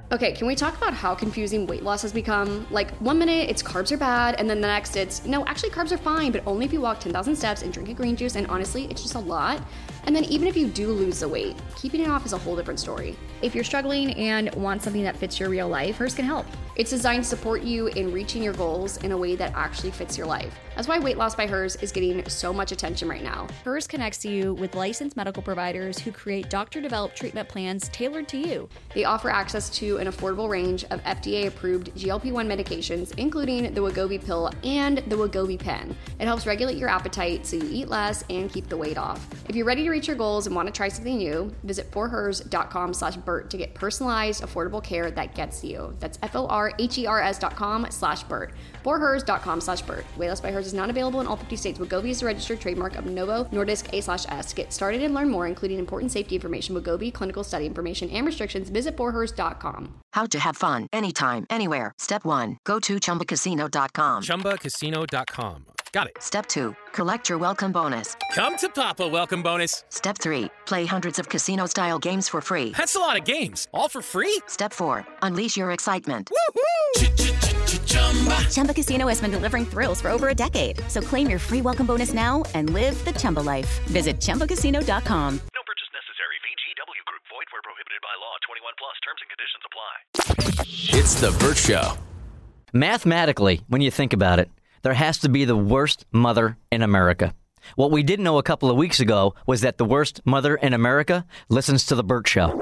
Okay, can we talk about how confusing weight loss has become? Like, 1 minute it's carbs are bad, and then the next it's, no, actually carbs are fine, but only if you walk 10,000 steps and drink a green juice, and honestly, it's just a lot. And then even if you do lose the weight, keeping it off is a whole different story. If you're struggling and want something that fits your real life, Hers can help. It's designed to support you in reaching your goals in a way that actually fits your life. That's why Weight Loss by Hers is getting so much attention right now. Hers connects you with licensed medical providers who create doctor-developed treatment plans tailored to you. They offer access to an affordable range of FDA-approved GLP-1 medications, including the Wegovy pill and the Wegovy pen. It helps regulate your appetite so you eat less and keep the weight off. If you're ready to reach your goals and want to try something new, visit forhers.com/Bert to get personalized, affordable care that gets you. That's forhers.com/Bert. forhers.com/Bert. Weight Loss by Hers is not available in all 50 states. Wegovy is a registered trademark of Novo Nordisk A/S. To get started and learn more, including important safety information, Wegovy, clinical study information, and restrictions, visit forhers.com. How to have fun anytime, anywhere. Step 1. Go to ChumbaCasino.com. ChumbaCasino.com. Got it. Step 2. Collect your welcome bonus. Come to Papa welcome bonus. Step 3. Play hundreds of casino-style games for free. That's a lot of games. All for free? Step 4. Unleash your excitement. Woohoo! Chumba Casino has been delivering thrills for over a decade. So claim your free welcome bonus now and live the Chumba life. Visit ChumbaCasino.com. No purchase necessary. VGW Group. Void where prohibited by law. 21 plus. Terms and conditions apply. It's the Bert Show. Mathematically, when you think about it, there has to be the worst mother in America. What we didn't know a couple of weeks ago was that the worst mother in America listens to the Bert Show.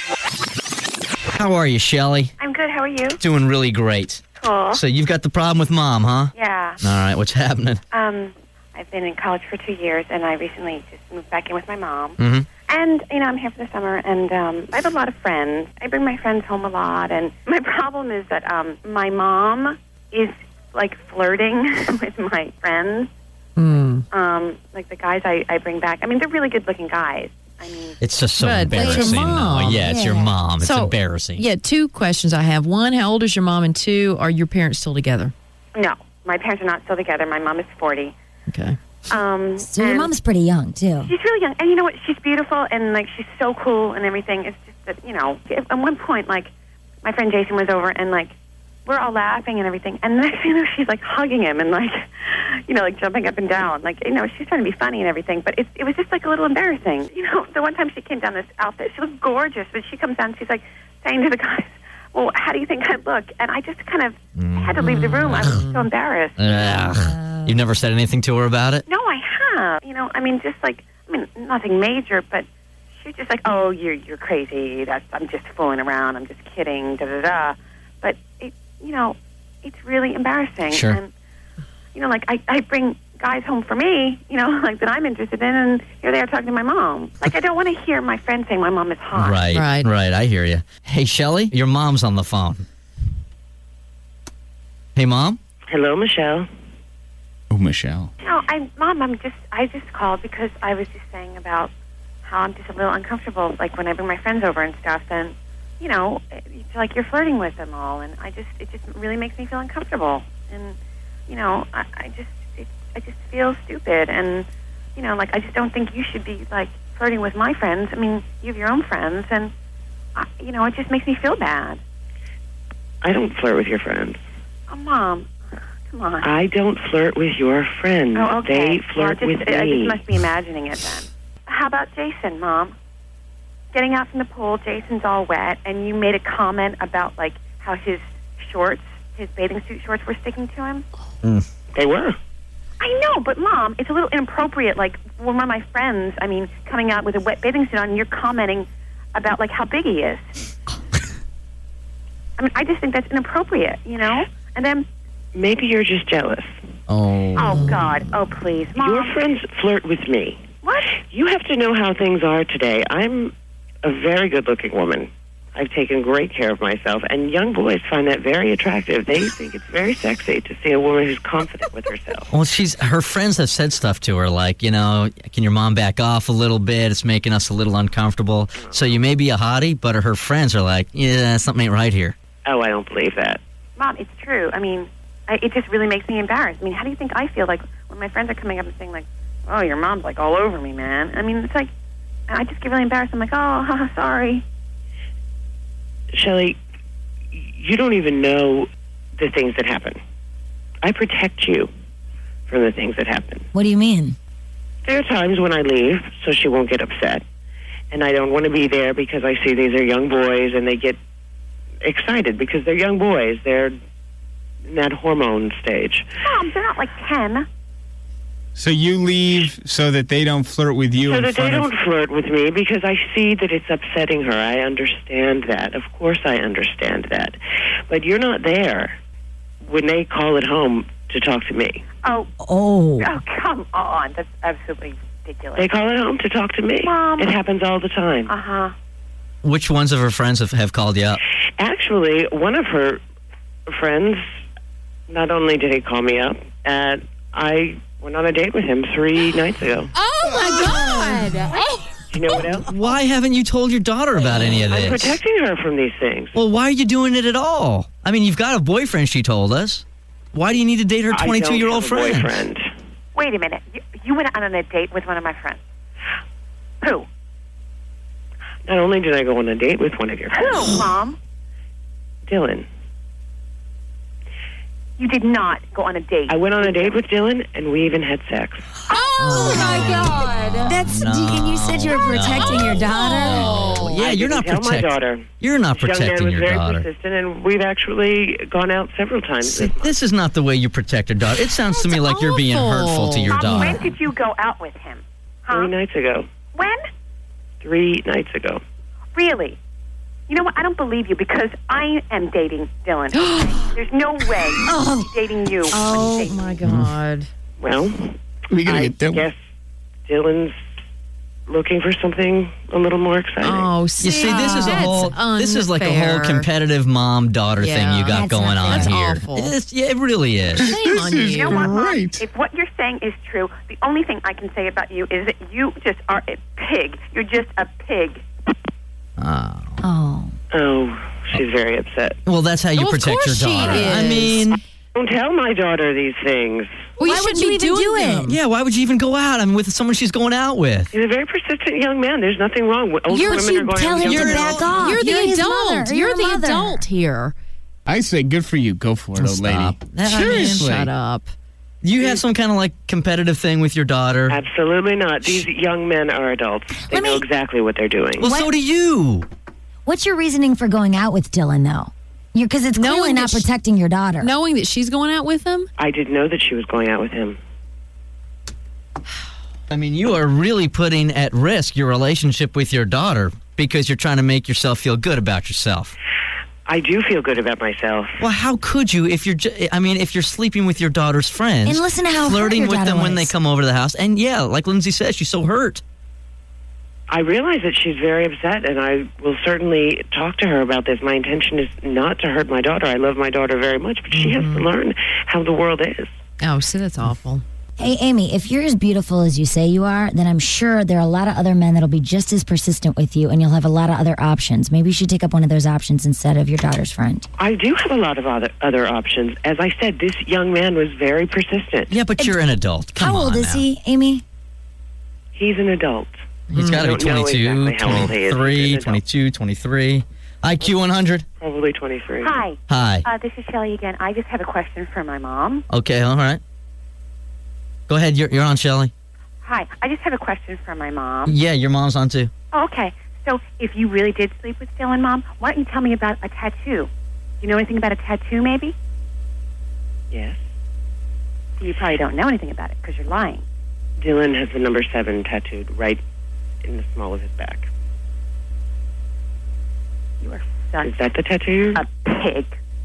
How are you, Shelley? I'm good. How are you? Doing really great. Cool. So you've got the problem with Mom, huh? Yeah. All right, what's happening? I've been in college for 2 years, and I recently just moved back in with my mom. Mm-hmm. And, I'm here for the summer, and I have a lot of friends. I bring my friends home a lot, and my problem is that my mom is, like, flirting with my friends. Like the guys I bring back. I mean, they're really good-looking guys. I mean, it's just so But embarrassing. it's your mom. though. Yeah, it's your mom. It's embarrassing. Yeah, 2 questions I have. 1, how old is your mom? And 2, are your parents still together? no, my parents are not still together. My mom is 40. Okay. So your mom's pretty young, too. She's really young. And you know what? She's beautiful, and, like, she's so cool and everything. It's just that, at one point, like, my friend Jason was over, and, like, we're all laughing and everything. And the next thing you know, she's, like, hugging him and, like, like, jumping up and down. Like, she's trying to be funny and everything. But it was just, like, a little embarrassing. The one time she came down this outfit, she looked gorgeous. But she comes down, she's, like, saying to the guys, well, how do you think I look? And I just kind of had to leave the room. I was so embarrassed. You've never said anything to her about it? No, I have. Nothing major, but she's just like, oh, you're crazy. I'm just fooling around. I'm just kidding. Da da da. But it's really embarrassing. Sure. And like I bring guys home for me, like that I'm interested in, and here they are talking to my mom. Like, I don't want to hear my friend saying my mom is hot. Right. I hear you. Hey, Shelley, your mom's on the phone. Hey, Mom. Hello, Michelle. Oh, Michelle. No, Mom, I just called because I was just saying about how I'm just a little uncomfortable, like when I bring my friends over and stuff, and it's like you're flirting with them all, and it just really makes me feel uncomfortable, and I just feel stupid, and like I just don't think you should be like flirting with my friends. I mean, you have your own friends, and it just makes me feel bad. I don't flirt with your friends. Oh, Mom. Come on. I don't flirt with your friends. Oh, okay. They flirt with me. I just must be imagining it then. How about Jason, Mom? Getting out from the pool, Jason's all wet, and you made a comment about, like, how his bathing suit shorts were sticking to him? They were. I know, but, Mom, it's a little inappropriate, like, when one of my friends, coming out with a wet bathing suit on, and you're commenting about, like, how big he is. I just think that's inappropriate, And then... Maybe you're just jealous. Oh. Oh, God. Oh, please. Mom. Your friends flirt with me. What? You have to know how things are today. I'm a very good-looking woman. I've taken great care of myself, and young boys find that very attractive. They think it's very sexy to see a woman who's confident with herself. Well, her friends have said stuff to her like, can your mom back off a little bit? It's making us a little uncomfortable. So you may be a hottie, but her friends are like, yeah, something ain't right here. Oh, I don't believe that. Mom, it's true. It just really makes me embarrassed. How do you think I feel like when my friends are coming up and saying, like, oh, your mom's, like, all over me, man? It's like, I just get really embarrassed. I'm like, oh, sorry. Shelley, you don't even know the things that happen. I protect you from the things that happen. What do you mean? There are times when I leave so she won't get upset. And I don't want to be there because I see these are young boys and they get excited because they're young boys. They're in that hormone stage. Mom, they're not like 10. So you leave so that they don't flirt with you So in that they front of... don't flirt with me because I see that it's upsetting her. I understand that. Of course I understand that. But you're not there when they call at home to talk to me. Oh, come on. That's absolutely ridiculous. They call at home to talk to me. Mom. It happens all the time. Uh-huh. Which ones of her friends have called you up? Actually, one of her friends, not only did he call me up, I went on a date with him 3 nights ago. Oh, my God. Oh. Do you know what else? Why haven't you told your daughter about any of this? I'm protecting her from these things. Well, why are you doing it at all? I mean, you've got a boyfriend, she told us. Why do you need to date her 22-year-old friend? Boyfriend. Wait a minute. You went on a date with one of my friends. Who? Not only did I go on a date with one of your friends. Who, Mom? Dylan. You did not go on a date. I went on a date with Dylan, and we even had sex. Oh, my God. That's. And you said you were protecting your daughter. Yeah, you're not protecting my daughter. You're not protecting your young man was daughter. very persistent, and we've actually gone out several times. This is not the way you protect your daughter. It sounds to me like you're being hurtful to your Mom, daughter. when did you go out with him? 3 nights ago. When? 3 nights ago. Really? You know what? I don't believe you because I am dating Dylan. Okay? There's no way I'm dating you. Oh, my God. Well, we gotta get Dylan. Guess Dylan's looking for something a little more exciting. Oh, You see, this is this is like a whole unfair. competitive mom-daughter thing you got going on That's here. awful. It really is. Shame on you. You know what, Mom? If what you're saying is true, the only thing I can say about you is that you just are a pig. You're just a pig. Oh, she's very upset. Well, that's how you Well, of protect your course she daughter. is. I mean, don't tell my daughter these things. Well, you Why would shouldn't you be even doing do it? them. yeah, why would you even go out? I mean, with someone she's going out with. He's a very persistent young man. There's nothing wrong with older You're- women you are going tell out with him younger to men. back off. You're the You're his adult. mother. You're You're the a mother. adult here. I say good for you. Go for it, old lady. Stop. I mean, Seriously. Shut up. You have some kind of like competitive thing with your daughter. Absolutely not. These young men are adults. They know exactly what they're doing. Well, so do you. what's your reasoning for going out with Dylan, though? Because it's clearly Knowing not that protecting your daughter. Knowing that she's going out with him? I didn't know that she was going out with him. I mean, you are really putting at risk your relationship with your daughter because you're trying to make yourself feel good about yourself. I do feel good about myself. Well, how could you if you're? If you're sleeping with your daughter's friends And listen to how hurt flirting your with daughter them when they was. come over to the house, and yeah, like Lindsay says, she's so hurt. I realize that she's very upset, and I will certainly talk to her about this. My intention is not to hurt my daughter. I love my daughter very much, but she has to learn how the world is. Oh, see, that's awful. Hey, Amy, if you're as beautiful as you say you are, then I'm sure there are a lot of other men that'll be just as persistent with you, and you'll have a lot of other options. Maybe you should take up one of those options instead of your daughter's friend. I do have a lot of other options. As I said, this young man was very persistent. Yeah, but you're an adult. Come How on old is now. he, Amy? He's an adult. He's got to be I don't know 22, exactly how old he is. 23, He's an 22, 23. IQ 100. Probably 23. Hi. Hi. This is Shelley again. I just have a question for my mom. Okay, all right. Go ahead. You're on, Shelley. Hi. I just have a question for my mom. Yeah, your mom's on too. Oh, okay. So if you really did sleep with Dylan, Mom, why don't you tell me about a tattoo? Do you know anything about a tattoo, maybe? Yes. So you probably don't know anything about it because you're lying. Dylan has the number 7 tattooed right in the small of his back. You are such Is that the tattoo? a pig.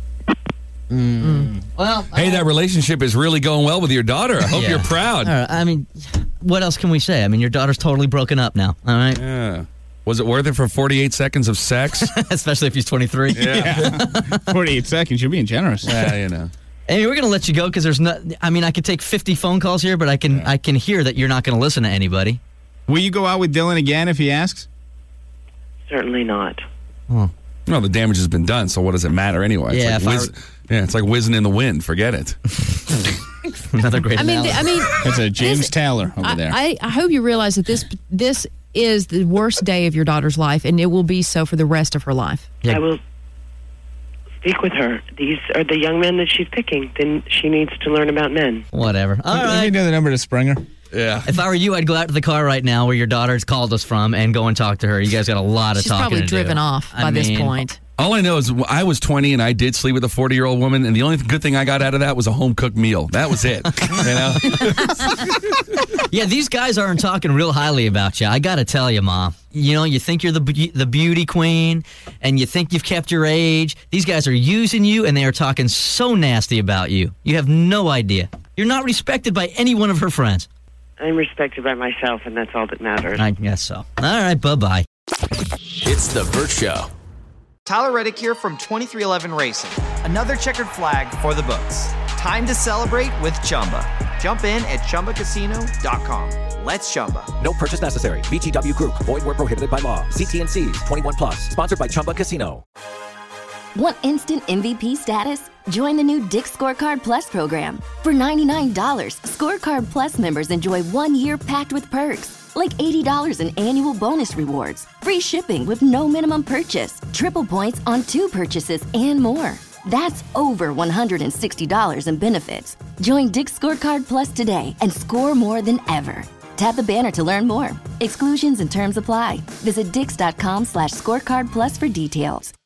Well, Hey, that relationship is really going well with your daughter. I hope Yeah. you're proud. all right, I mean, what else can we say? I mean, your daughter's totally broken up now, all right? Yeah. Was it worth it for 48 seconds of sex? Especially if he's 23. Yeah. 48 seconds. You're being generous. Yeah, you know. Hey, we're going to let you go because there's not. I mean, I could take 50 phone calls here, but I can hear that you're not going to listen to anybody. Will you go out with Dylan again if he asks? Certainly not. Well, the damage has been done, so what does it matter anyway? It's Yeah, like it's like whizzing in the wind. Forget it. Another great I mean, analogy. That's a James Taylor over there. I hope you realize that this is the worst day of your daughter's life, and it will be so for the rest of her life. Yeah. I will speak with her. These are the young men that she's picking. Then she needs to learn about men. Whatever. All Let me right. know the number to Springer. Yeah. If I were you, I'd go out to the car right now where your daughter's called us from and go and talk to her. You guys got a lot of She's talking probably to driven do. off by this point. All I know is I was 20 and I did sleep with a 40-year-old woman, and the only good thing I got out of that was a home-cooked meal. That was it. Yeah, these guys aren't talking real highly about you. I got to tell you, Mom. You know, you think you're the beauty queen, and you think you've kept your age. These guys are using you, and they are talking so nasty about you. You have no idea. You're not respected by any one of her friends. I'm respected by myself, and that's all that matters. I guess so. All right, bye-bye. It's The Burt Show. Tyler Reddick here from 2311 Racing. Another checkered flag for the books. Time to celebrate with Chumba. Jump in at ChumbaCasino.com. Let's Chumba. No purchase necessary. VGW Group. Void where prohibited by law. See T&Cs. 21+. Sponsored by Chumba Casino. Want instant MVP status? Join the new Dick's Scorecard Plus program. For $99, Scorecard Plus members enjoy 1 year packed with perks, like $80 in annual bonus rewards, free shipping with no minimum purchase, triple points on 2 purchases, and more. That's over $160 in benefits. Join Dick's Scorecard Plus today and score more than ever. Tap the banner to learn more. Exclusions and terms apply. Visit dix.com/scorecard plus for details.